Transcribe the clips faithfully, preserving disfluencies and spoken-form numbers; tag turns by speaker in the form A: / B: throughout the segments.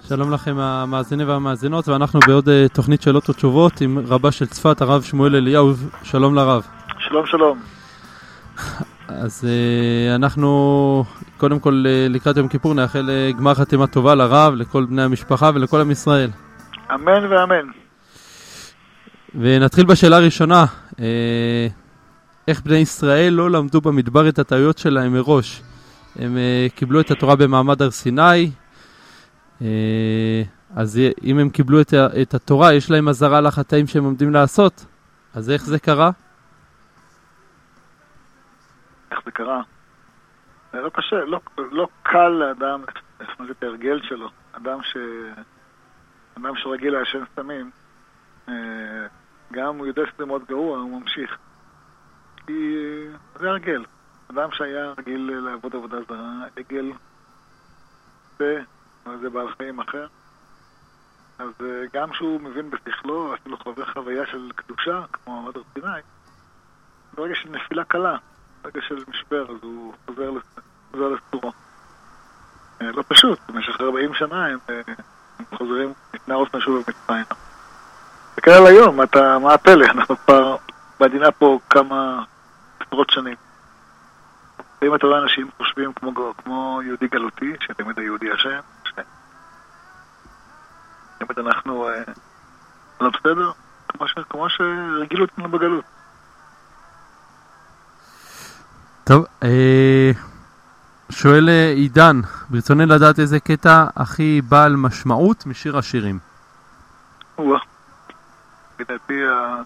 A: שלום לכם המאזינים והמאזינות, ואנחנו בעוד תוכנית שאלות ותשובות עם רבה של צפת, הרב שמואל אליהו. שלום לרב.
B: שלום שלום.
A: אז אנחנו קודם כל לקראת יום כיפור נאחל גמר חתימה טובה לרב, לכל בני המשפחה ולכל עם ישראל.
B: אמן ואמן.
A: ונתחיל בשאלה הראשונה. איך בני ישראל לא למדו במדבר את הטעויות שלהם מראש? הם קיבלו את התורה במעמד הר סיני, אז אם הם קיבלו את, את התורה, יש להם עזרה לחטאים שהם עומדים לעשות. אז איך זה קרה?
B: איך זה קרה? זה לא קשה, לא, לא קל לאדם לפנות את ההרגל שלו. אדם, ש... אדם שרגיל לעשן סמים, גם הוא יודע שזה מאוד גרוע, הוא ממשיך. כי זה הרגל. אדם שהיה רגיל לעבוד עבודה זרה, עגל זה, זה בעל חיים אחר. אז גם שהוא מבין בשכלו, אפילו חווה חוויה של קדושה, כמו מעמד הר סיני, ברגע של נפילה קלה, ברגע של משבר, אז הוא חוזר, חוזר לסורו. לא פשוט, במשך ארבעים שנה הם, הם חוזרים להתנערות משהו במצרים. וכאלה היום, אתה, מה הפלא? אנחנו כבר בעדינה פה כמה עשרות שנים. אם אתה רואה אנשים חושבים כמו, כמו יהודי גלותי, שתמיד היהודי השם, תמיד אנחנו אה, לא בסדר, כמו, ש, כמו שרגילו אותנו בגלות.
A: טוב, אה, שואל עידן, ברצוני לדעת איזה קטע הכי בעל משמעות משיר השירים.
B: וואה, לדעתי ה...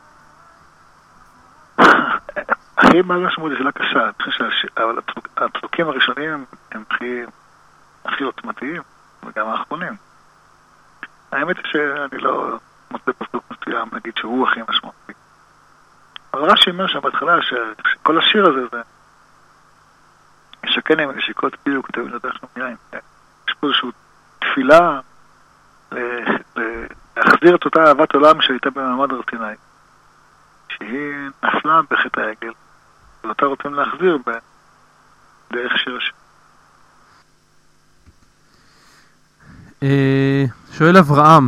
B: הכי בעל משמעות זה שאלה קשה, אבל הפסוקים הראשונים הם הכי, הכי עוצמתיים, וגם האחרונים. האמת היא שאני לא מוצא פסוק מסוים להגיד שהוא הכי משמעותי. אבל רש"י אומר שם בהתחלה שכל השיר הזה זה משכן עם נשיקות כאילו כותב לדרך יין. יש פה איזושהי תפילה להחזיר את אותה אהבת עולם שהייתה במעמד הר סיני, שהיא נפלה בחטא העגל, ואותה רוצים להחזיר בדרך שיר השיר.
A: שואל אברהם,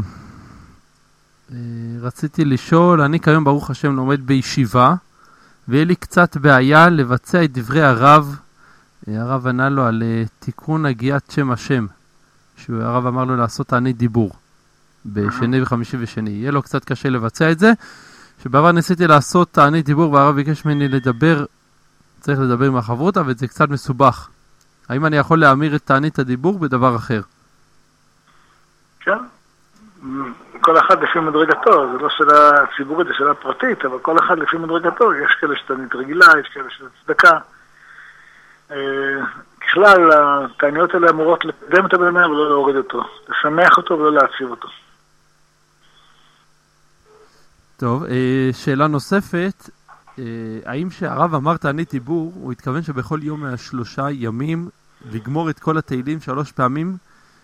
A: רציתי לשאול, אני כיום ברוך השם לומד בישיבה, ויהיה לי קצת בעיה לבצע את דברי הרב. הרב ענה לו על תיקון הגיעת שם השם, שהרב אמר לו לעשות תענית דיבור בשני וחמישי ושני. יהיה לו קצת קשה לבצע את זה, שבעבר ניסיתי לעשות תענית דיבור והרב ביקש ממני לדבר, צריך לדבר עם החברותה, וזה קצת מסובך. האם אני יכול להמיר את תענית הדיבור בדבר אחר?
B: כן, כל אחד לפי מדרגתו, זה לא שאלה ציבורית, זה שאלה פרטית, אבל כל אחד לפי מדרגתו, יש כאלה שתענית רגילה, יש כאלה שזה צדקה. ככלל, התעניות האלה אמורות לקדם את הבן אדם ולא להוריד אותו, לשמח אותו ולא להציב אותו.
A: טוב, שאלה נוספת, האם שהרב אמר תענית דיבור, הוא התכוון שבכל יום מהשלושה ימים לגמור את כל התהילים שלוש פעמים?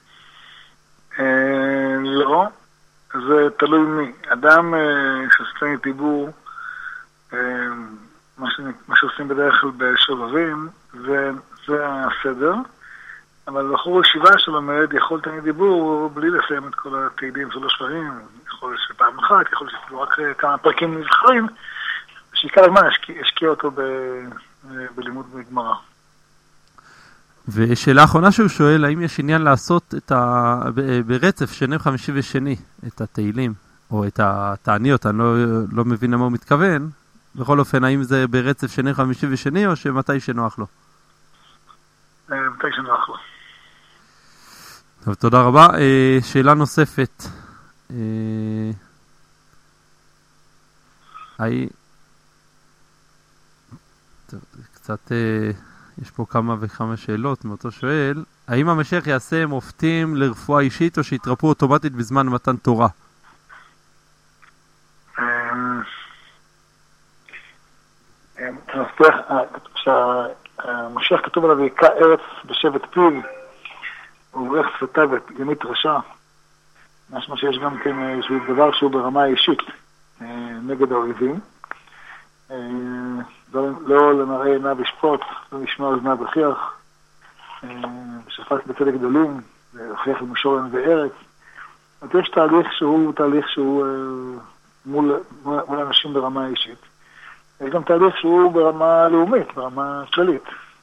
B: לא, זה תלוי מי. אדם שעושה תענית דיבור, מה שעושים בדרך כלל בשובבים, זה הסדר, אבל בחור ישיבה שלומד יכול תענית דיבור בלי לסיים את כל התהילים שלוש פעמים, יכול שפעם אחת, יכול שאפילו רק כמה פרקים נבחרים, שעיקר הזמן השקיע אותו בלימוד בגמרא.
A: ושאלה האחרונה שהוא שואל, האם יש עניין לעשות את ה... ברצף שני וחמישי ושני, את התהילים, או את התעניות, אני לא, לא מבין למה הוא מתכוון, בכל אופן, האם זה ברצף שני וחמישי ושני, או שמתי שנוח לו?
B: מתי שנוח לו.
A: טוב, תודה רבה. שאלה נוספת. היי... טוב, קצת... יש פה כמה וכמה שאלות מאותו שואל. האם המשיח יעשה מופתים לרפואה אישית, או שיתרפו אוטומטית בזמן מתן תורה?
B: כשהמשיח כתוב עליו יקע ארץ בשבט פיו, הוא רך שפתיו ימית רשע, משמע שיש גם כן איזשהו דבר שהוא ברמה האישית נגד האויבים, לא למראה עיניו ישפוט, לא לשמע אוזניו בכיח, ושפט בצדק גדולים, והוכיח למשורן וארץ, אז יש תהליך שהוא תהליך שהוא מול, מול אנשים ברמה אישית. יש גם תהליך שהוא ברמה לאומית, ברמה כללית.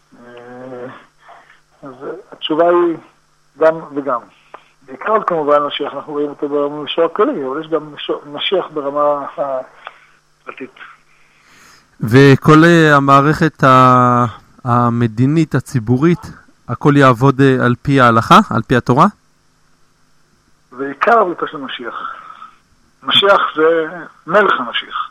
B: אז התשובה היא גם וגם. בעיקר כמובן משיח, אנחנו רואים אותו במישור הכללי, אבל יש גם משיח ברמה הפרטית.
A: וכל המערכת המדינית, הציבורית, הכל יעבוד על פי ההלכה, על פי התורה?
B: ועיקר עבודתו של משיח. משיח זה מלך המשיח.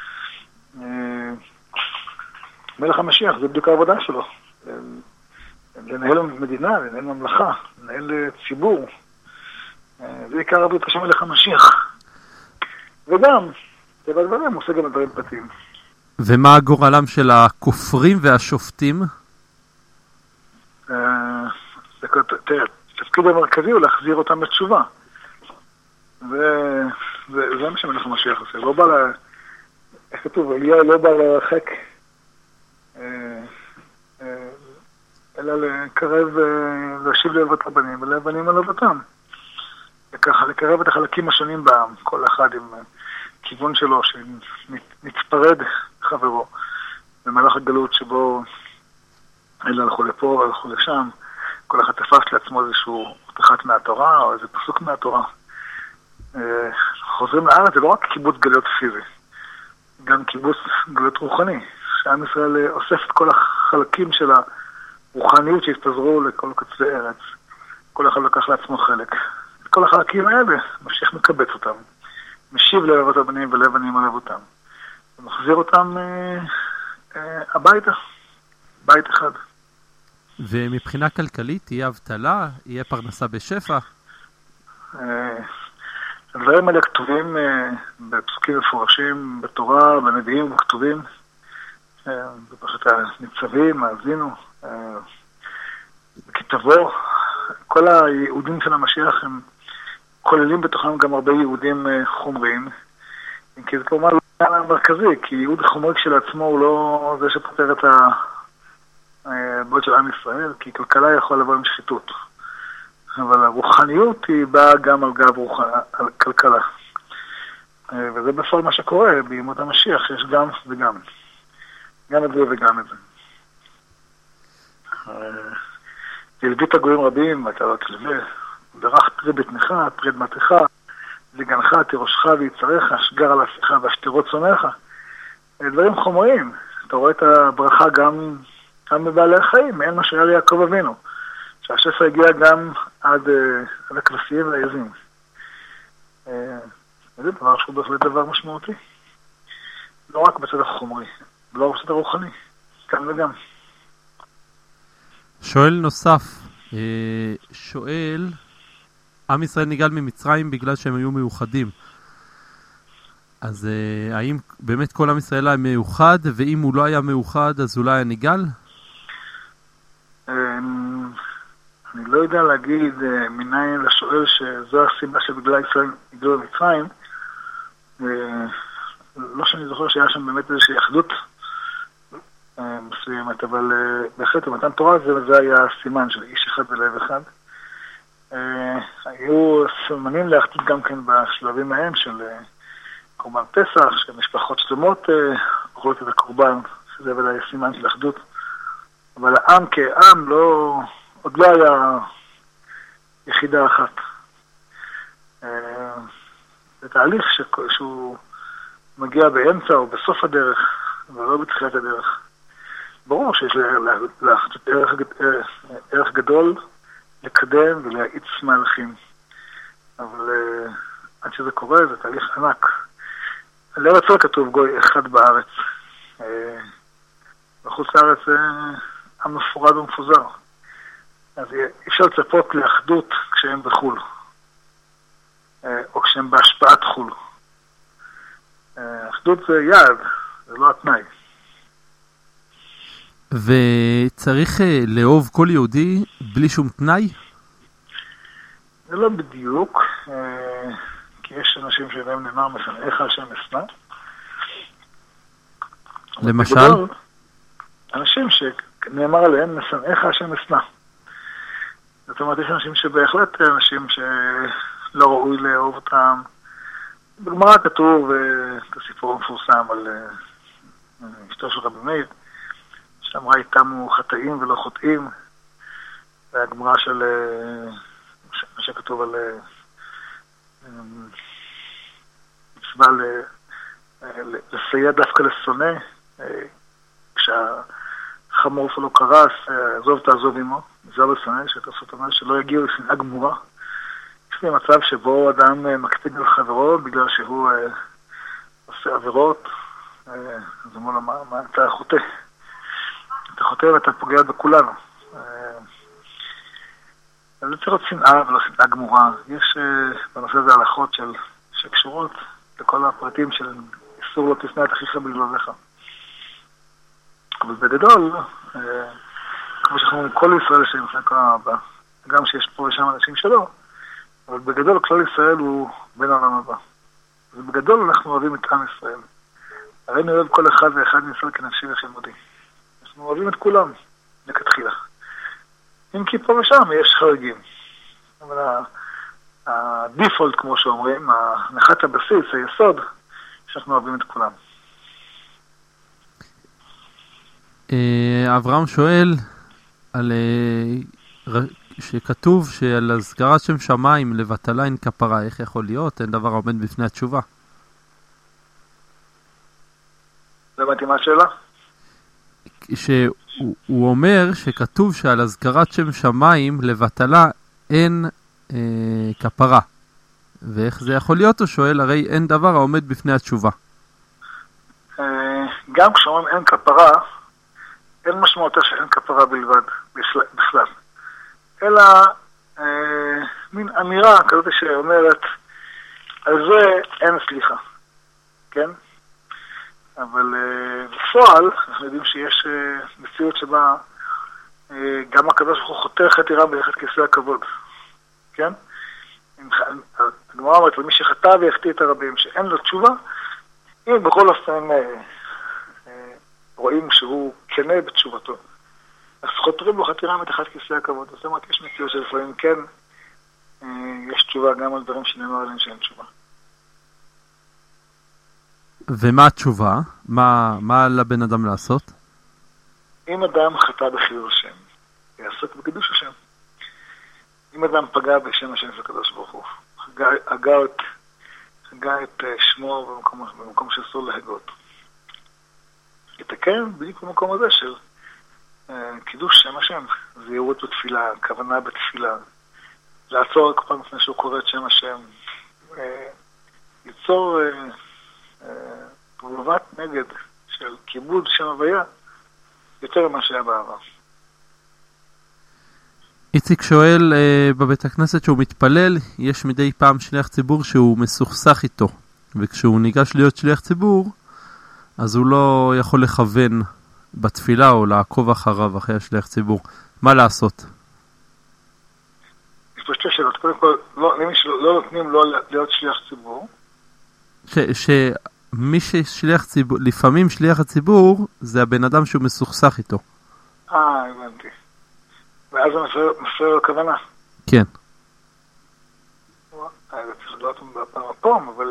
B: מלך המשיח זה בדיוק העבודה שלו. לנהל מדינה, לנהל ממלכה, לנהל ציבור. זה עיקר עבודתו של מלך המשיח. וגם, טבע הדברים, עושה גם דברים פרטיים.
A: ומה גורלם של הכופרים והשופטים?
B: תראה, התפקיד המרכזי הוא להחזיר אותם בתשובה. וזה מה שמלך המשיח עושה. לא בא ל... איך כתוב? אליה לא בא לרחק, אלא לקרב, להשיב לאהבת הבנים ולבנים על אהבתם. וככה, לקרב את החלקים השונים בעם, כל אחד עם כיוון שלו, שנצפרד חברו במהלך הגלות שבו אלה הלכו לפה והלכו לשם, כל אחד תפס לעצמו איזשהו פתחת מהתורה או איזה פסוק מהתורה. חוזרים לארץ, זה לא רק קיבוץ גלויות פיזי, גם קיבוץ גלויות רוחני, שעם ישראל אוסף את כל החלקים של הרוחניות שהתפזרו לכל קצווי ארץ. כל אחד לקח לעצמו חלק. את כל החלקים האלה, משיח מקבץ אותם, משיב לאהבת הבנים ולבנים על אהבותם, ומחזיר אותם אה, אה, הביתה, בית אחד.
A: ומבחינה כלכלית תהיה אבטלה, יהיה פרנסה בשפע?
B: אה, הדברים האלה כתובים אה, בפסוקים מפורשים בתורה, בנביאים כתובים, אה, בפרשת הניצבים, האזינו, אה, בכתבו. כל היהודים של המשיח הם כוללים בתוכם גם הרבה יהודים אה, חומריים, כי זה כלומר לא עניין המרכזי, כי יהוד חומרי כשלעצמו הוא לא זה שפותר את הבעיות של עם ישראל, כי כלכלה יכול לבוא עם שחיתות. אבל הרוחניות היא באה גם על גב רוח... על כלכלה. וזה בפועל מה שקורה בימות המשיח, יש גם וגם. גם את זה וגם את זה. תלבית הגויים רבים, ואתה לא תלווה, דרך פרי בטנך, פרי דמתך, לגנך, תירושך ויצריך, שגר על אפיך והשתרות צונאיך. דברים חומריים. אתה רואה את הברכה גם, גם בבעלי החיים, אין מה שהיה ליעקב אבינו. שהשפע הגיע גם עד, עד הכבשים והעזים. וזה דבר שהוא בהחלט דבר משמעותי. לא רק בצד החומרי, לא רק בצד הרוחני, כאן וגם.
A: שואל נוסף, שואל, עם ישראל נגאל ממצרים בגלל שהם היו מיוחדים. אז האם באמת כל עם ישראל היה מיוחד, ואם הוא לא היה מיוחד אז אולי היה נגאל?
B: אני לא יודע להגיד מניין לשואל שזו הסיבה שבגלל ישראל נגאלו ממצרים. לא שאני זוכר שהיה שם באמת איזושהי אחדות מסוימת, אבל בהחלט במתן תורה זה, זה היה סימן של איש אחד ולב אחד. היו סימנים לאחדות גם כן בשלבים ההם של קורבן פסח, שמשפחות שלמות אוכלות את הקורבן, שזה ודאי סימן של אחדות. אבל העם כעם לא, עוד לא היה יחידה אחת. זה תהליך שהוא מגיע באמצע או בסוף הדרך, ולא בתחילת הדרך. ברור שיש לאחדות ערך, ערך גדול לקדם ולהאיץ מהלכים. אבל עד שזה קורה זה תהליך ענק. לארץ לא כתוב גוי אחד בארץ. בחוץ לארץ זה עם מפורד ומפוזר. אז אפשר לצפות לאחדות כשהם בחול, או כשהם בהשפעת חול. אחדות זה יעד, זה לא התנאי.
A: וצריך לאהוב כל יהודי בלי שום תנאי?
B: זה לא בדיוק, כי יש אנשים שבהם נאמר משנאיך השם אשנא.
A: למשל?
B: אנשים שנאמר עליהם משנאיך השם אשנא. זאת אומרת, יש אנשים שבהחלט אנשים לא ראוי לאהוב אותם. בגמרא כתוב את הסיפור המפורסם על אשתו של רבי מאיר, שאמרה איתנו חטאים ולא חוטאים, והגמרא של מה שכתוב על מצווה לסייע דווקא לשונא, כשהחמור שלו קרס, עזוב תעזוב עמו, זה לשונא, שתעשו אומר שלא יגיעו לשנאה גמורה. יש לי מצב שבו אדם מקפיד על חברו בגלל שהוא עושה עבירות, אז אמרו לו, מה אתה חוטא? אתה חוטא ואתה פוגע בכולנו. אז זה צריך להיות שנאה ולא שנאה גמורה. יש בנושא הזה הלכות של, שקשורות לכל הפרטים של איסור לא תשנא את אחיך בלבביך. אבל בגדול, כמו שאנחנו אומרים, כל ישראל שנמצא כל הבא, גם שיש פה ושם אנשים שלו, אבל בגדול כלל ישראל הוא בן העולם הבא. ובגדול אנחנו אוהבים את עם ישראל. הרי אני אוהב כל אחד ואחד מישראל כנפשי וחלמודי. אנחנו אוהבים את כולם, לכתחילה. אם כי פה ושם יש חריגים. אבל הדיפולט, כמו שאומרים, הנחת הבסיס, היסוד, שאנחנו אוהבים את כולם.
A: אברהם שואל על שכתוב שעל הסגרת שם שמיים לבטלה אין כפרה, איך יכול להיות? אין דבר עומד בפני התשובה.
B: לא הבנתי מה השאלה?
A: שהוא אומר שכתוב שעל הסגרת שם שמיים לבטלה אין אה, כפרה. ואיך זה יכול להיות? הוא שואל, הרי אין דבר העומד בפני התשובה.
B: אה, גם כשאומרים אין כפרה, אין משמעותה שאין כפרה בלבד, בכלל. אלא אה, מין אמירה כזאת שאומרת, על זה אין סליחה. כן? אבל uh, בפועל, אנחנו יודעים שיש uh, מציאות שבה uh, גם הקדוש ברוך הוא חותר חתירה ביחד כיסא הכבוד. כן? הגמרא אומרת, למי שחטא ויחטיא את הרבים, שאין לו תשובה, אם בכל אופן uh, uh, רואים שהוא כנה בתשובתו, אז חותרים לו חתירה מתחת כיסא הכבוד. זאת אומרת, יש מציאות שלפעמים כן uh, יש תשובה גם על דברים שנאמר עליהם שאין תשובה.
A: ומה התשובה? מה, מה לבן אדם לעשות?
B: אם אדם חטא בחילול השם, יעסוק בקידוש השם. אם אדם פגע בשם השם של הקדוש ברוך הוא, הגה, הגה, את, הגה את שמו במקום, במקום שאסור להגות. יתקן בדיוק במקום הזה של אה, קידוש שם השם, זהירות בתפילה, כוונה בתפילה, לעצור רק פעם לפני שהוא קורא את שם השם, אה, ליצור אה, תגובת נגד של כיבוד שם הוויה יותר ממה שהיה בעבר.
A: איציק שואל, בבית הכנסת שהוא מתפלל, יש מדי פעם שליח ציבור שהוא מסוכסך איתו, וכשהוא ניגש להיות שליח ציבור, אז הוא לא יכול לכוון בתפילה או לעקוב אחריו, אחרי השליח ציבור. מה לעשות?
B: יש פה שתי שאלות. קודם כל, לא, למי שלא נותנים לו להיות שליח ציבור.
A: ש... ש... מי ששליח ציבור, לפעמים שליח הציבור, זה הבן אדם שהוא מסוכסך איתו.
B: אה, הבנתי. ואז הוא מפריע לו הכוונה.
A: כן.
B: זה צריך לדעת בפעם הפעם, אבל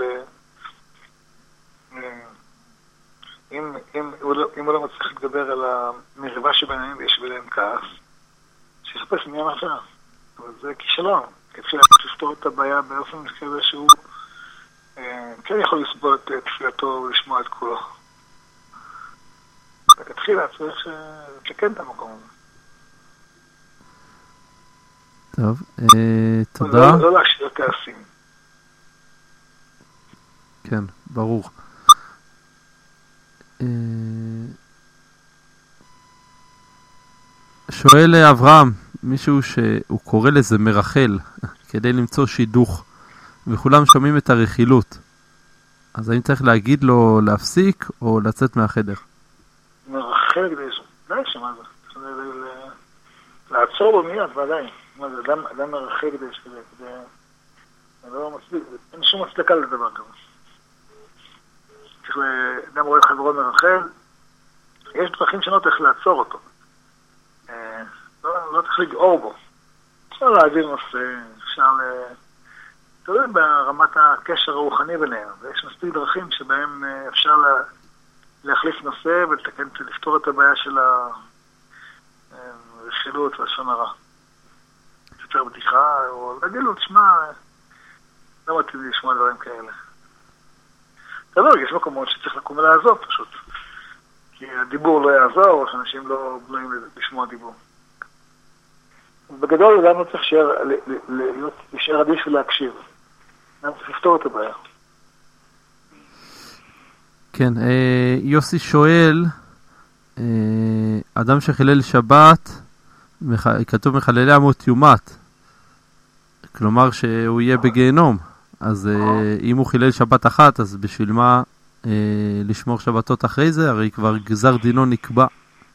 B: אם, אם, אם הוא לא מצליח להתגבר על המריבה שביניהם ויש ביניהם כעס, שיחפש עניין אחר. אבל זה כישלון. כתחילה לפתור את הבעיה באופן כזה שהוא כן יכול לסבול את תפילתו ולשמוע את כולו. וכתחילה צריך לתקן את המקום הזה.
A: טוב, תודה.
B: לא להשאיר כעסים.
A: כן, ברור. שואל אברהם, מישהו שהוא קורא לזה מרחל, כדי למצוא שידוך, וכולם שומעים את הרכילות. אז האם צריך להגיד לו להפסיק או לצאת מהחדר?
B: מרחל כדי ש... די שמה זה. לעצור לו מיד, ודאי. אדם מרחל כדי ש... אין שום הצדקה לדבר כזה. צריך אדם רואה את חברו מרחל, יש דרכים שונות איך לעצור אותו. לא צריך לגעור בו. אפשר להעביר נושא, אפשר תלוי ברמת הקשר הרוחני ביניהם, ויש מספיק דרכים שבהם אפשר לה, להחליף נושא ולתקן, לפתור את הבעיה של הרכילות והשון הרע. יותר בדיחה, או להגיד לו, תשמע, לא מתאים לי לשמוע דברים כאלה. תלוי, יש מקומות שצריך לקום ולעזוב פשוט. כי הדיבור לא יעזור, או שאנשים לא בנויים לשמוע דיבור. בגדול, למה צריך להישאר אדיש ולהקשיב? למה צריך לפתור את הבעיה?
A: כן, יוסי שואל, אדם שחילל שבת, כתוב מחללי המות יומת, כלומר שהוא יהיה בגיהנום. אז אם הוא חילל שבת אחת, אז בשביל מה לשמור שבתות אחרי זה? הרי כבר גזר דינו נקבע.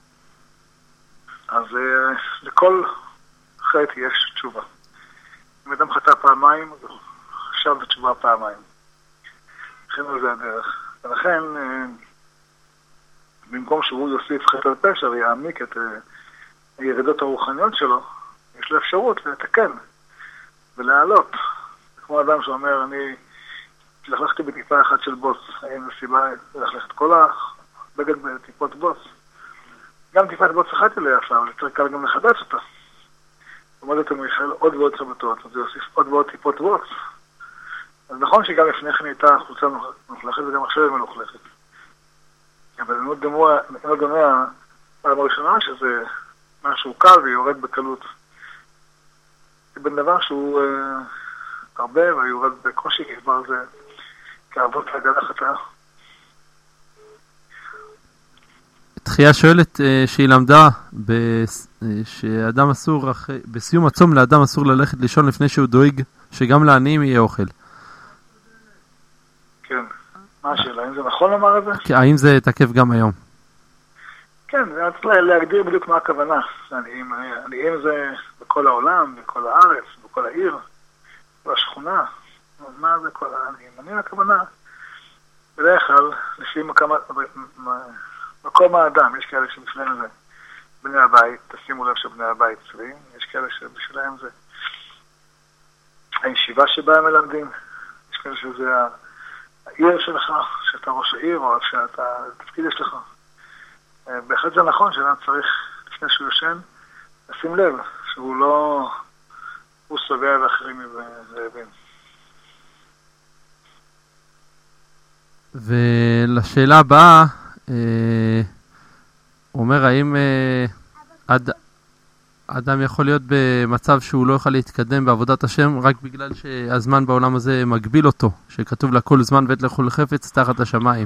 B: אז לכל חטא יש תשובה. אם אדם חטא פעמיים, אז הוא חשב בתשובה פעמיים. לכן זה הדרך. ולכן, במקום שהוא יוסיף חטא על פשע ויעמיק את הירידות הרוחניות שלו, יש לו אפשרות לתקן ולהעלות. כמו אדם שאומר, אני תלכלכתי בטיפה אחת של בוס, האם זו סיבה ללכלך את כל הבגד בטיפות בוס. גם טיפת בוס אחת אליה יפה, אבל יותר קל גם לחדש אותה. זאת אומרת, הוא יחל עוד ועוד שבתות, אז הוא יוסיף עוד ועוד טיפות בוס. אז נכון שגם לפני כן הייתה חולצה מלוכלכת וגם עכשיו היא מלוכלכת. אבל אני מאוד דומה פעם הראשונה שזה משהו קל ויורד בקלות. זה בין דבר שהוא אה, הרבה ויורד בקושי, כי כבר זה כאבות להגלה חטאה.
A: תחייה שואלת אה, שהיא למדה ב- אה, שאדם אסור, אחרי, בסיום הצום לאדם אסור ללכת לישון לפני שהוא דואג שגם לעניים יהיה אוכל.
B: כן. מה השאלה? האם זה נכון לומר את זה?
A: האם זה תקף גם היום?
B: כן, זה צריך להגדיר בדיוק מה הכוונה. עניים, עניים זה בכל העולם, בכל הארץ, בכל העיר, בכל השכונה. מה זה כל העניים? עניים הכוונה. בדרך כלל, לפי מקום, מקום האדם, יש כאלה שבשלהם זה בני הבית, תשימו לב שבני הבית צבעים, יש כאלה שבשלהם זה הישיבה שבה הם מלמדים, יש כאלה שזה העיר שלך, שאתה ראש העיר, או שאתה, תפקיד יש לך. בהחלט זה נכון שאדם צריך, לפני שהוא יושן, לשים לב שהוא לא, הוא סובע ואחרים רעבים.
A: ולשאלה הבאה, אה, אומר, האם אה, אד, אדם יכול להיות במצב שהוא לא יוכל להתקדם בעבודת השם רק בגלל שהזמן בעולם הזה מגביל אותו, שכתוב לכל זמן ועת לכל חפץ תחת השמיים?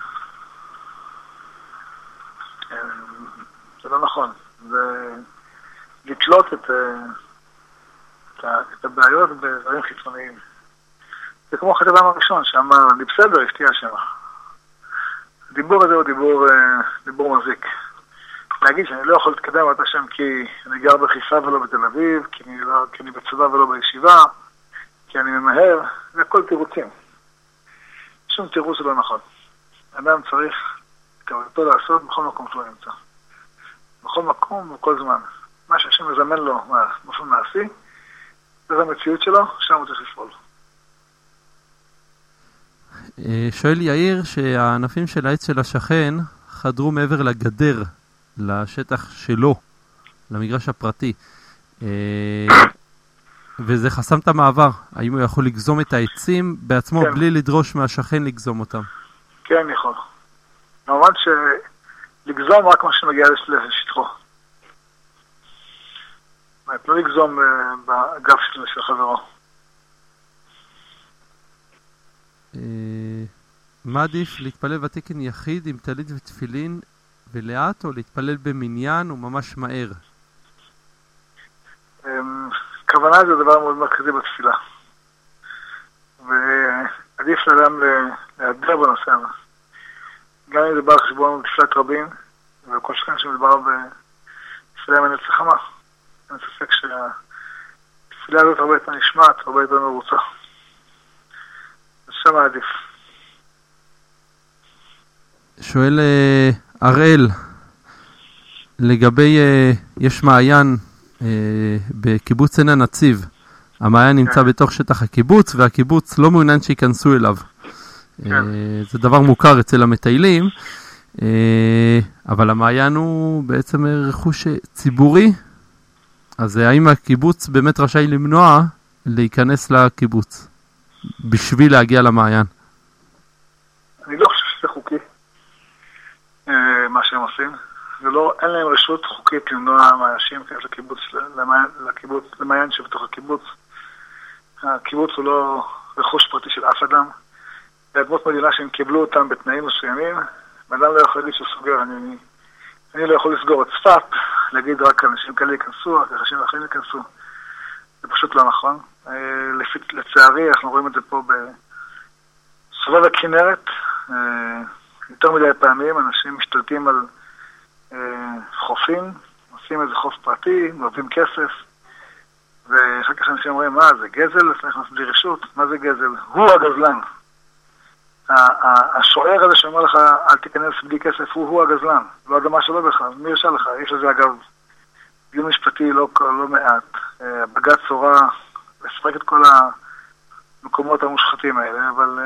B: זה לא נכון. זה לתלות את, את, את הבעיות בדברים חיצוניים. זה כמו חטאתם הראשון שאמר, אני בסדר, אשתי אשמה. הדיבור הזה הוא דיבור, דיבור מזיק. להגיד שאני לא יכול להתקדם את השם כי אני גר בחיפה ולא בתל אביב, כי אני, לא, כי אני בצבא ולא בישיבה, כי אני ממהר, זה הכל תירוצים. שום תירוץ לא נכון. אדם צריך כוונתו לעשות בכל מקום שהוא נמצא. בכל מקום ובכל זמן. מה שהשם מזמן לו באופן מעשי, זה המציאות שלו, שם הוא צריך לפעול.
A: שואל יאיר שהענפים של העץ של השכן חדרו מעבר לגדר, לשטח שלו, למגרש הפרטי, וזה חסם את המעבר. האם הוא יכול לגזום את העצים בעצמו כן. בלי לדרוש מהשכן לגזום אותם?
B: כן, יכול. נאמר שלגזום רק מה שמגיע לשטחו. לא לגזום בגב של חברו.
A: מה עדיף, להתפלל בתקן יחיד עם טלית ותפילין ולאט, או להתפלל במניין וממש מהר?
B: כוונה זה דבר מאוד מרכזי בתפילה. ועדיף לאדם להיעדר בנושא הזה. גם אם זה בא לחשבון תפילת רבים, וכל שכן שמדבר בתפילה מנהל צחמה. אני ספק שהתפילה הזאת הרבה יותר נשמעת, הרבה יותר מרוצה. אז שם עדיף.
A: שואל אראל, לגבי, יש מעיין בקיבוץ עין הנציב, המעיין נמצא בתוך שטח הקיבוץ, והקיבוץ לא מעוניין שיכנסו אליו. זה דבר מוכר אצל המטיילים, אבל המעיין הוא בעצם רכוש ציבורי, אז האם הקיבוץ באמת רשאי למנוע להיכנס לקיבוץ בשביל להגיע למעיין?
B: אני לא חושב שזה חוקי, מה שהם עושים. זה לא, אין להם רשות חוקית למנוע מאנשים כאלה לקיבוץ, לקיבוץ, למעיין שבתוך הקיבוץ. הקיבוץ הוא לא רכוש פרטי של אף אדם. זה אדמות מדינה שהם קיבלו אותם בתנאים מסוימים. אדם לא יכול להגיד שהוא סוגר. אני, אני לא יכול לסגור את צפת, להגיד רק אנשים כאלה ייכנסו, רק אנשים אחרים ייכנסו. זה פשוט לא נכון. לצערי, אנחנו רואים את זה פה בסובב הכנרת. יותר מדי פעמים אנשים משתלטים על חופים, עושים איזה חוף פרטי, מרבים כסף, ואחר כך אנשים אומרים, מה, זה גזל? לפני נכנס בלי רשות? מה זה גזל? הוא הגזלן. השוער הזה שאומר לך, אל תיכנס בלי כסף, הוא הוא הגזלן. לא אדמה שלו בכלל. מי ירשה לך? יש לזה אגב דיון משפטי לא, לא מעט. בג"ץ הורה לפרק את כל המקומות המושחתים האלה, אבל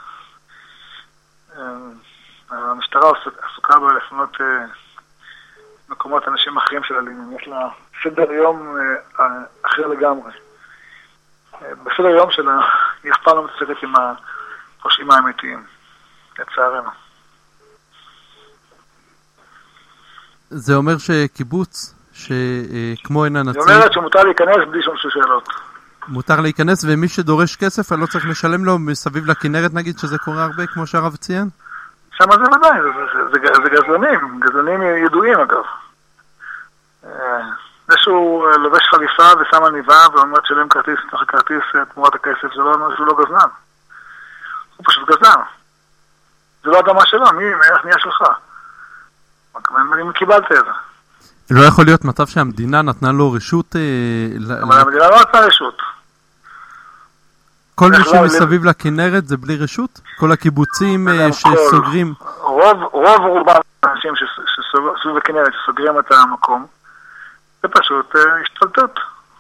B: המשטרה עסוקה בה לפנות מקומות אנשים אחרים של הלינים. יש לה סדר יום אחר לגמרי. בסדר יום שלה היא אף פעם לא מתעסקת עם הפושעים האמיתיים, לצערנו.
A: זה אומר שקיבוץ, שכמו אין הנציג...
B: היא אומרת שמותר להיכנס בלי שום שאלות.
A: מותר להיכנס, ומי שדורש כסף, אני לא צריך לשלם לו מסביב לכנרת, נגיד, שזה קורה הרבה, כמו שהרב ציין?
B: שם זה ודאי, זה, זה, זה, זה גזלנים, גזלנים ידועים אגב. זה שהוא לובש חליפה ושם עניבה ואומר שלם כרטיס, תוך הכרטיס תמורת הכסף, זה לא אומר שהוא לא גזלן. הוא פשוט גזלן. זה לא אדמה שלו, מי, מי שלך? אני קיבלת את זה.
A: לא יכול להיות מצב שהמדינה נתנה לו רשות...
B: אבל המדינה לא נתנה רשות.
A: כל מי שמסביב לכנרת זה בלי רשות? כל הקיבוצים שסוגרים...
B: רוב רובם האנשים שסביב לכנרת שסוגרים את המקום, זה פשוט השתלטות.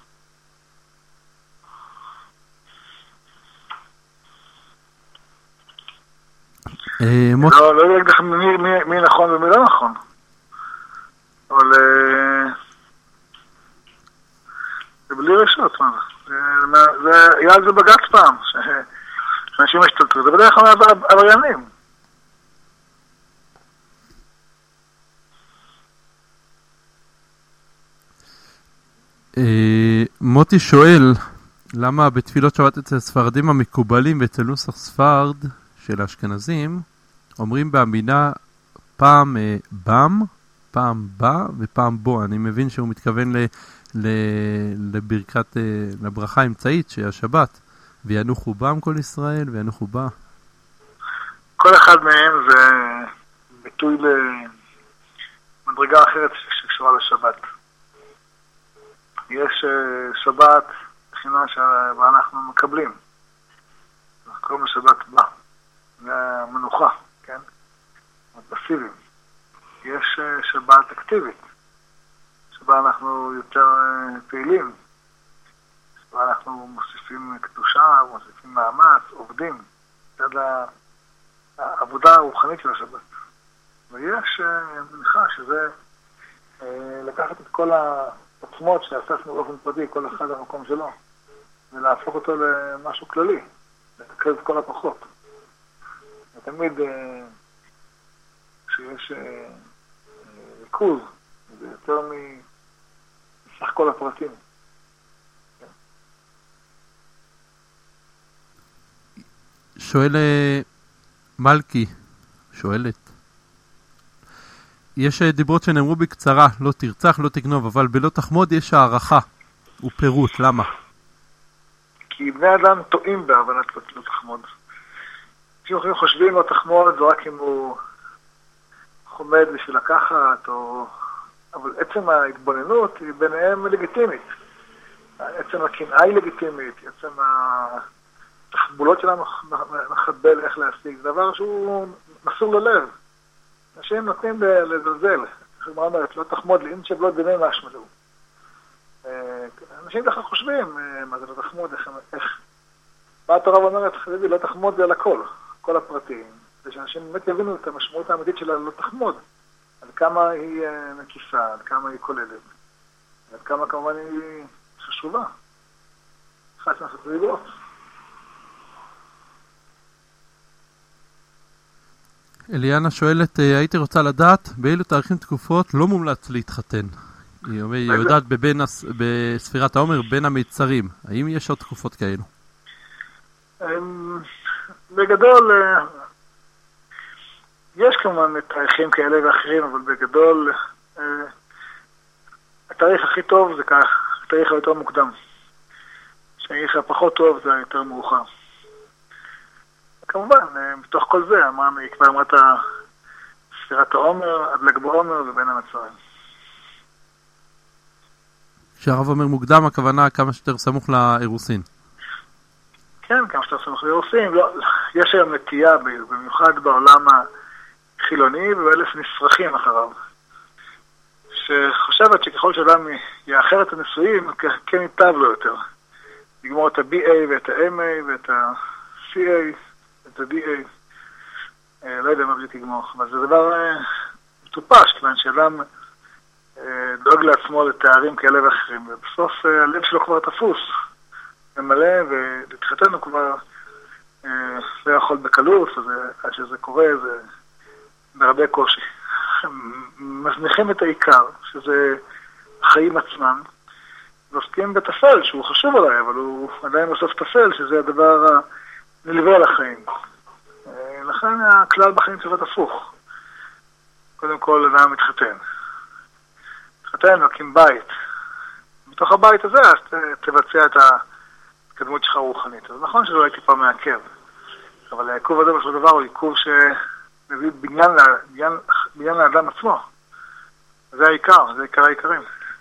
B: לא יודע לך מי נכון ומי לא נכון. אבל זה בלי רשות, מה זה? היה על זה בג"ץ פעם, שאנשים השתלטו, זה בדרך כלל עבריינים.
A: מוטי שואל, למה בתפילות שבת אצל הספרדים המקובלים ואצל נוסח ספרד של האשכנזים, אומרים באמינה פעם בם, פעם בא ופעם בו. אני מבין שהוא מתכוון ל, ל, לברכת, לברכה האמצעית שהיא השבת. וינוחו בם כל ישראל וינוחו בה.
B: כל אחד מהם זה ביטוי למדרגה אחרת שקשורה לשבת. יש שבת בחינה שאנחנו מקבלים. אנחנו קוראים לשבת בה. זה מנוחה, כן? פסיביים. יש שבת אקטיבית, שבה אנחנו יותר פעילים, שבה אנחנו מוסיפים קדושה, מוסיפים מאמץ, עובדים, עד העבודה הרוחנית של השבת. ויש מניחה שזה לקחת את כל העוצמות שאספנו באופן פרטי, כל אחד במקום שלו, ולהפוך אותו למשהו כללי, לתקרב את כל הפחות. ותמיד שיש ריכוז, זה יותר מסך כל הפרטים.
A: שואל מלכי, שואלת, יש דיברות שנאמרו בקצרה, לא תרצח, לא תגנוב, אבל בלא תחמוד יש הערכה ופירוט, למה?
B: כי בני אדם טועים בהבנת לא תחמוד. כשאנחנו חושבים לא תחמוד, זה רק אם הוא חומד בשביל לקחת, או... אבל עצם ההתבוננות היא ביניהם לגיטימית. עצם הקנאה היא לגיטימית, עצם התחבולות שלה מחבל איך להשיג, דבר שהוא מסור ללב. אנשים נותנים לזלזל. חברה אומרת, לא תחמוד לי, אין שבלו דיני משמלו. אנשים ככה חושבים, מה זה לא תחמוד, איך, איך... מה התורה אומרת, חביבי, לא תחמוד זה על הכל, כל הפרטים, כדי שאנשים באמת יבינו את המשמעות האמיתית שלה לא תחמוד, עד כמה היא מקיפה, עד כמה היא כוללת, עד כמה כמובן היא חשובה. אחת מהסות ריגות.
A: אליאנה שואלת, הייתי רוצה לדעת באילו תאריכים תקופות לא מומלץ להתחתן. היא אומרת, היא יודעת בבין, בספירת העומר בין המיצרים. האם יש עוד תקופות כאלו?
B: בגדול, יש כמובן תאריכים כאלה ואחרים, אבל בגדול, התאריך הכי טוב זה כך, התאריך היותר מוקדם. התאריך הפחות טוב זה היותר מאוחר. כמובן, מתוך כל זה, אמרנו, כבר אמרת ספירת העומר, עד ל"ג בעומר ובין המצרים.
A: כשהרב אומר מוקדם, הכוונה כמה שיותר סמוך לאירוסין.
B: כן, כמה שיותר סמוך לאירוסין. לא, יש היום נטייה, במיוחד בעולם החילוני, ואלף נפרחים אחריו, שחושבת שככל שאדם יאחר את הנישואים, כן ייטב לו יותר. לגמור את ה-בי איי ואת ה-אם איי ואת ה-סי איי, את ה-די איי. לא יודע מה בדיוק לגמור, אבל זה דבר מטופש, כיוון שאדם דואג לעצמו לתארים כאלה ואחרים, ובסוף הלב שלו כבר תפוס, ממלא, ולהתחתן הוא כבר לא יכול בקלות, עד שזה קורה, זה בהרבה קושי. מזניחים את העיקר, שזה החיים עצמם, ועוסקים בתפל, שהוא חשוב עליי, אבל הוא עדיין בסוף תפל, שזה הדבר הנלווה לחיים. לכן הכלל בחיים צריך להיות הפוך. קודם כל, אדם מתחתן. מתחתן, מקים בית. בתוך הבית הזה, אז תבצע את ההתקדמות שלך רוחנית. אז נכון שזה לא הייתי פעם מעכב. אבל העיכוב הזה בסופו של דבר הוא עיכוב שמביא בניין, בניין, בניין לאדם עצמו. זה העיקר, זה עיקר העיקרים.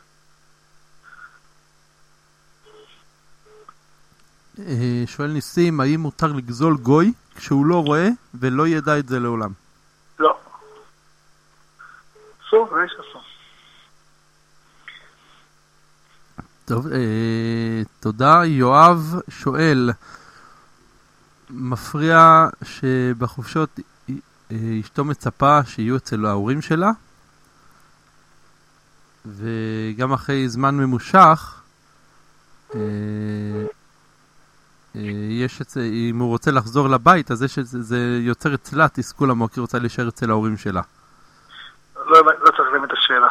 A: שואל ניסים, האם מותר לגזול גוי כשהוא לא רואה ולא ידע את זה לעולם?
B: לא. אסור, זה יש אסור.
A: טוב, אה, תודה. יואב שואל, מפריע שבחופשות אשתו מצפה שיהיו אצל ההורים שלה, וגם אחרי זמן ממושך, אה, יש את זה, אם הוא רוצה לחזור לבית, אז יש את זה, זה יוצר אצלה תסכול עמוק, היא רוצה להישאר אצל ההורים שלה.
B: לא, לא צריך להבין את השאלה.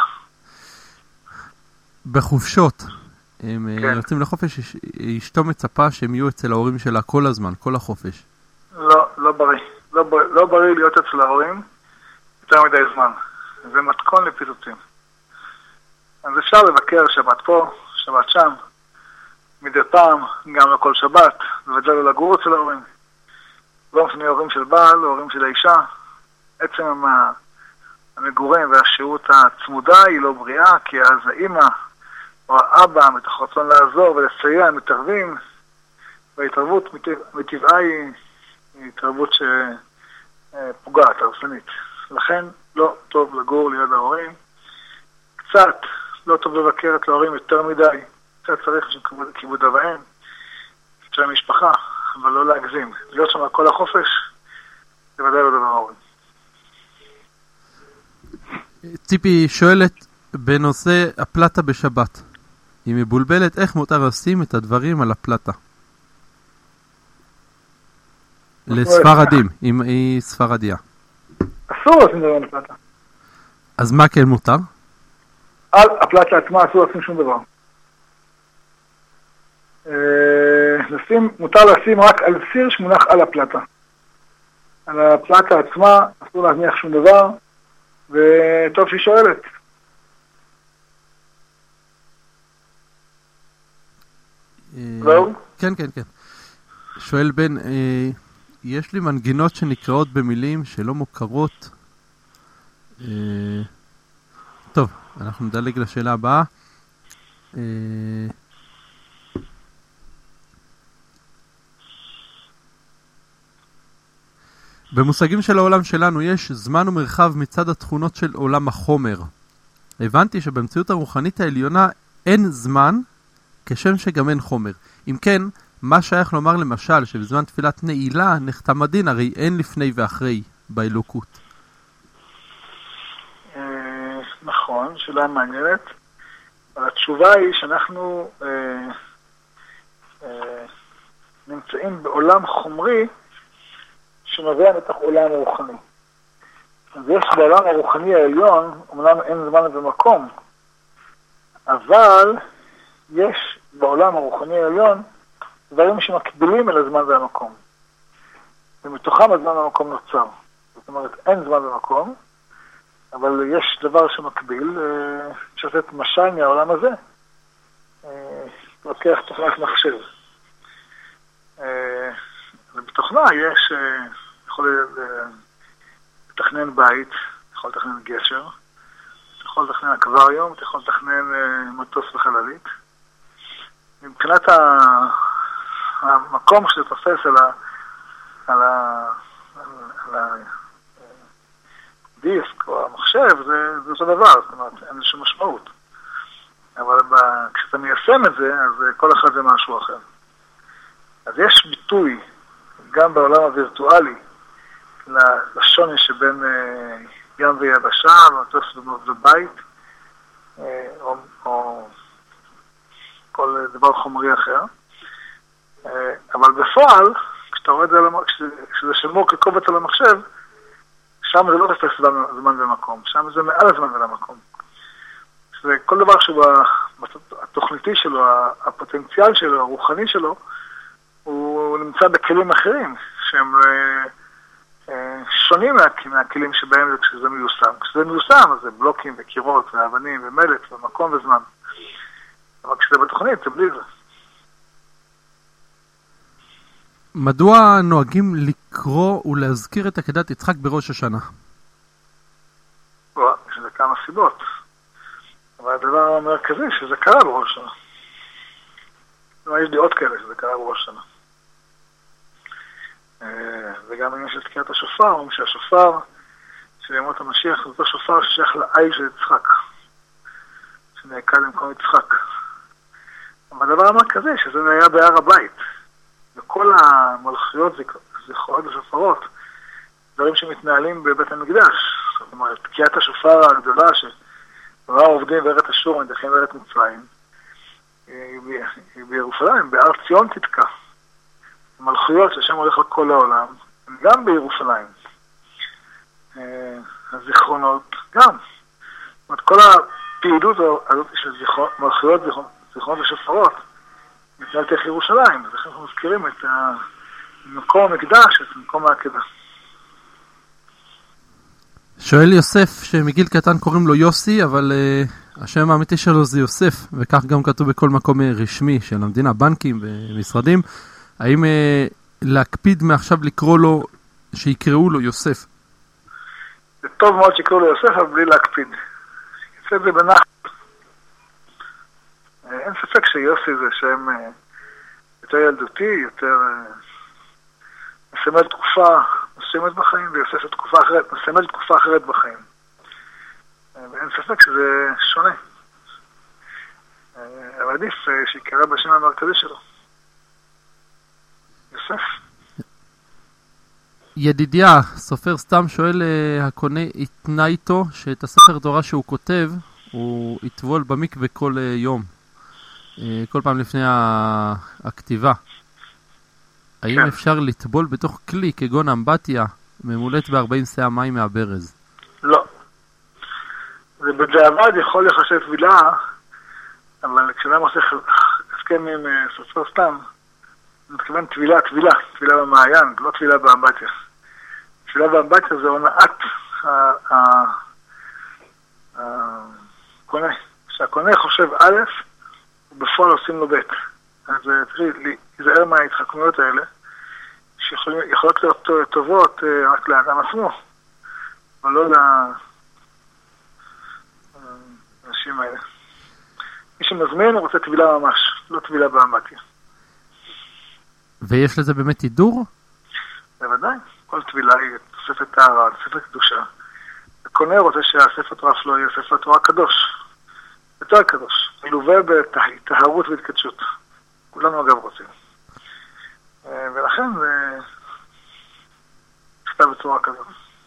A: בחופשות, הם
B: כן.
A: יוצאים לחופש, אשתו מצפה שהם יהיו אצל ההורים שלה כל הזמן, כל החופש.
B: לא, לא בריא. לא בריא, לא בריא להיות אצל ההורים יותר מדי זמן. זה מתכון לפיצוצים. אז אפשר לבקר שבת פה, שבת שם, מדי פעם, גם לא כל שבת, ובדל לא לגור אצל ההורים. לא מפני ההורים של בעל, ההורים של האישה. עצם המגורים והשירות הצמודה היא לא בריאה, כי אז האמא או האבא, מתוך רצון לעזור ולסייע, מתערבים, וההתערבות מטבעה היא התערבות שפוגעת, הרסנית. לכן לא טוב לגור ליד ההורים. קצת לא טוב לבקר את ההורים יותר מדי. קצת צריך כיבוד אב ואם, של המשפחה, אבל לא להגזים. להיות שם כל החופש, זה ודאי לא דבר ראוי.
A: ציפי שואלת בנושא הפלטה בשבת. היא מבולבלת, איך מותר לשים את הדברים על הפלטה? לספרדים, אם היא ספרדיה.
B: אסור לשים דבר על הפלטה.
A: אז מה כן מותר?
B: על הפלטה עצמה אסור לשים שום דבר. לשים, מותר לשים רק על סיר שמונח על הפלטה. על הפלטה עצמה אסור להניח שום דבר, וטוב שהיא שואלת. זהו?
A: כן, כן, כן. שואל בן, יש לי מנגינות שנקראות במילים שלא מוכרות. טוב, אנחנו נדלג לשאלה הבאה. במושגים של העולם שלנו יש זמן ומרחב מצד התכונות של עולם החומר. הבנתי שבמציאות הרוחנית העליונה אין זמן, כשם שגם אין חומר. אם כן, מה שייך לומר למשל שבזמן תפילת נעילה נחתם הדין, הרי אין לפני ואחרי באלוקות.
B: נכון, שאלה מעניינת. אבל התשובה היא שאנחנו אה, אה, נמצאים בעולם חומרי שנובע מתוך עולם רוחני. אז יש בעולם הרוחני העליון, אומנם אין זמן ומקום, אבל יש בעולם הרוחני העליון דברים שמקבילים אל הזמן והמקום. ומתוכם הזמן והמקום נוצר. זאת אומרת, אין זמן ומקום, אבל יש דבר שמקביל, אפשר לתת משל מהעולם הזה, לוקח תוכנת מחשב. ובתוכנה יש, יכול לתכנן בית, יכול לתכנן גשר, יכול לתכנן אקווריום, יכול לתכנן מטוס וחללית. מבחינת המקום שזה תופס על ה... על ה... על ה... דיסק או המחשב, זה, זה אותו דבר, זאת אומרת, אין איזושהי משמעות. אבל ב, כשאתה מיישם את זה, אז כל אחד זה משהו אחר. אז יש ביטוי, גם בעולם הווירטואלי, לשוני שבין אה, ים ויבשה, מטוס ובית, אה, או, או כל דבר חומרי אחר. אה, אבל בפועל, כשאתה רואה את זה, כשזה שמור כקובץ על המחשב, שם זה לא תפס זמן ומקום, שם זה מעל הזמן ולמקום. זה כל דבר שהתוכניתי שלו, הפוטנציאל שלו, הרוחני שלו, הוא נמצא בכלים אחרים, שהם שונים מהכלים שבהם כשזה מיושם. כשזה מיושם, אז זה בלוקים וקירות ואבנים ומלט ומקום וזמן. אבל כשזה בתוכנית, זה בלי זה.
A: מדוע נוהגים לקרוא ולהזכיר את עקדת יצחק בראש השנה?
B: יש לזה כמה סיבות. אבל הדבר המרכזי שזה קרה בראש השנה. יש דעות כאלה שזה קרה בראש השנה. וגם אם יש את תקיעת השופר, אומרים שהשופר של ימות המשיח זה אותו שופר ששייך לאי של יצחק. שנעקד במקום יצחק. אבל הדבר המרכזי שזה היה בהר הבית. וכל המלכויות, זכרונות ושופרות, דברים שמתנהלים בבית המקדש. זאת אומרת, תקיעת השופר הגדולה שרוב העובדים בארץ אשור מדיחים בארץ מצרים, היא בירושלים, בהר ציון תתקע. המלכויות שהשם הולך לכל העולם, הם גם בירושלים. הזיכרונות גם. זאת אומרת, כל הפעילות הזאת של מלכויות, זיכרונות ושופרות, מתנהלת איך ירושלים, אז אנחנו מזכירים את מקום המקדש, את מקום העקדה.
A: שואל יוסף שמגיל קטן קוראים לו יוסי, אבל uh, השם האמיתי שלו זה יוסף, וכך גם כתוב בכל מקום רשמי של המדינה, בנקים ומשרדים. האם uh, להקפיד מעכשיו לקרוא לו, שיקראו לו יוסף?
B: זה טוב מאוד שיקראו לו יוסף, אבל בלי להקפיד. יוסף זה בנחת. אין ספק שיוסי זה שם יותר ילדותי, יותר מסמל תקופה מסוימת בחיים, ויוסף תקופה אחרת, מסמל תקופה אחרת בחיים. ואין ספק שזה שונה. אבל עדיף שיקרא בשם המרכזי שלו. יוסף.
A: ידידיה, סופר סתם שואל, הקונה התנה איתו שאת הספר תורה שהוא כותב, הוא יטבול במקווה כל יום. כל פעם לפני הכתיבה. האם כן. אפשר לטבול בתוך כלי כגון אמבטיה ממולאת ב-ארבעים סעה מים מהברז?
B: לא. זה בדיעבד יכול לחשב טבילה, אבל כשאדם עושה הסכם עם סופר סתם, הוא מתכוון טבילה, טבילה, טבילה במעיין, לא טבילה באמבטיה. טבילה באמבטיה זה הונאת הקונה. כשהקונה חושב א', ובפועל עושים לו בית. אז צריך להיזהר מההתחכמויות האלה, שיכולות להיות טובות רק לאדם עצמו, אבל לא לאנשים האלה. מי שמזמין רוצה טבילה ממש, לא טבילה באמבטיה.
A: ויש לזה באמת הידור?
B: בוודאי. כל טבילה היא תוספת טהרה, תוספת קדושה. הקונה רוצה שהספר תורה שלו יהיה ספר תורה קדוש. יותר קדוש. מלווה בטהרות והתקדשות. כולנו אגב רוצים. ולכן זה נכתב בצורה כזאת.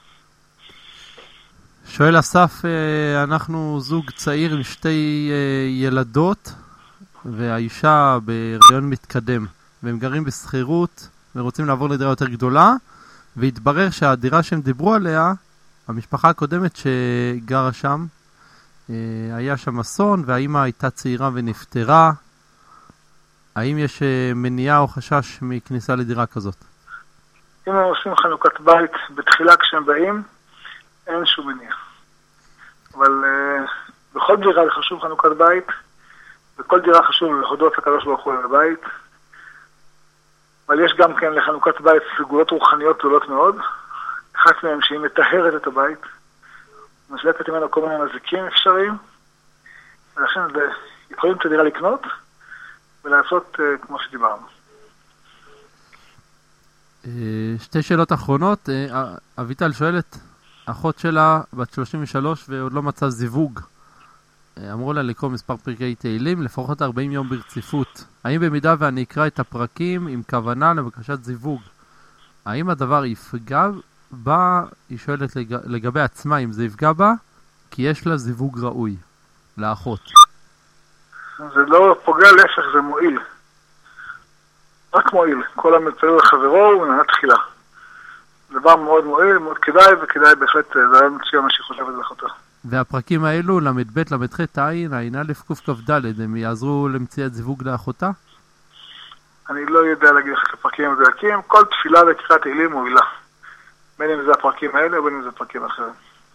A: שואל אסף, אנחנו זוג צעיר עם שתי ילדות, והאישה בהיריון מתקדם, והם גרים בסחירות ורוצים לעבור לדירה יותר גדולה, והתברר שהדירה שהם דיברו עליה, המשפחה הקודמת שגרה שם, היה שם אסון, והאמא הייתה צעירה ונפטרה. האם יש מניעה או חשש מכניסה לדירה כזאת?
B: אם הם עושים חנוכת בית בתחילה כשהם באים, אין שום מניעה. אבל uh, בכל דירה זה חשוב חנוכת בית, בכל דירה חשוב להודות לקדוש ברוך הוא על הבית, אבל יש גם כן לחנוכת בית סגולות רוחניות גדולות מאוד, אחת מהן שהיא מטהרת את הבית, מסלקת ממנו כל מיני מזיקים אפשריים, ולכן יכולים את הדירה לקנות ולעשות uh, כמו שדיברנו.
A: שתי שאלות אחרונות. אביטל שואלת, אחות שלה בת שלושים ושלוש ועוד לא מצאה זיווג. אמרו לה לקרוא מספר פרקי תהילים, לפחות ארבעים יום ברציפות. האם במידה ואני אקרא את הפרקים עם כוונה לבקשת זיווג, האם הדבר יפגע בה? היא שואלת לג... לגבי עצמה, אם זה יפגע בה, כי יש לה זיווג ראוי, לאחות.
B: זה לא פוגע, להפך, זה מועיל. רק מועיל. כל המצאו לחברו הוא מנה תחילה. דבר מאוד מועיל, מאוד כדאי, וכדאי בהחלט, זה היה מצוין מה שהיא חושבת לאחותה.
A: והפרקים האלו, למד ב' למד ח' תעין, העין א' ק' כ' ד', הם יעזרו למציאת זיווג לאחותה?
B: אני לא יודע להגיד לך את הפרקים המדויקים, כל תפילה וקריאת תהילים מועילה. בין אם זה הפרקים האלה, בין אם זה פרקים אחרים.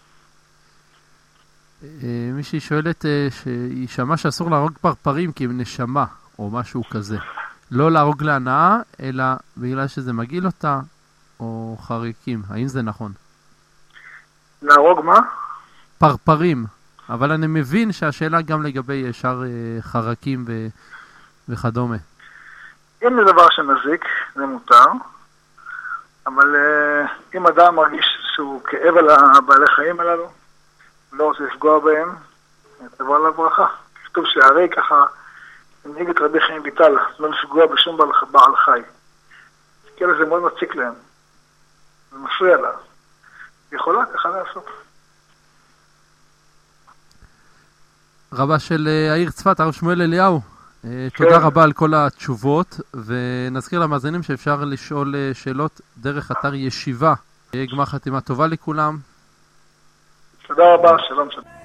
A: מישהי שואלת שהיא שמעה שאסור להרוג פרפרים כי הם נשמה, או משהו כזה. לא להרוג להנאה, אלא בגלל שזה מגיל אותה, או חריקים. האם זה נכון?
B: להרוג מה?
A: פרפרים. אבל אני מבין שהשאלה גם לגבי שאר חרקים ו... וכדומה.
B: אם זה דבר שמזיק, זה מותר. אבל אם אדם מרגיש שהוא כאב על הבעלי חיים הללו, לא רוצה לפגוע בהם, תבוא עליו ברכה. כתוב שהרי ככה, נהיג את רבי חיים ביטל, לא לפגוע בשום בעל חי. כאילו זה מאוד מציק להם. זה מפריע לה. יכולה ככה לעשות.
A: רבה של העיר צפת, הרב שמואל אליהו, תודה רבה על כל התשובות, ונזכיר למאזינים שאפשר לשאול שאלות דרך אתר ישיבה. גמר חתימה טובה לכולם.
B: תודה רבה, שלום שלום.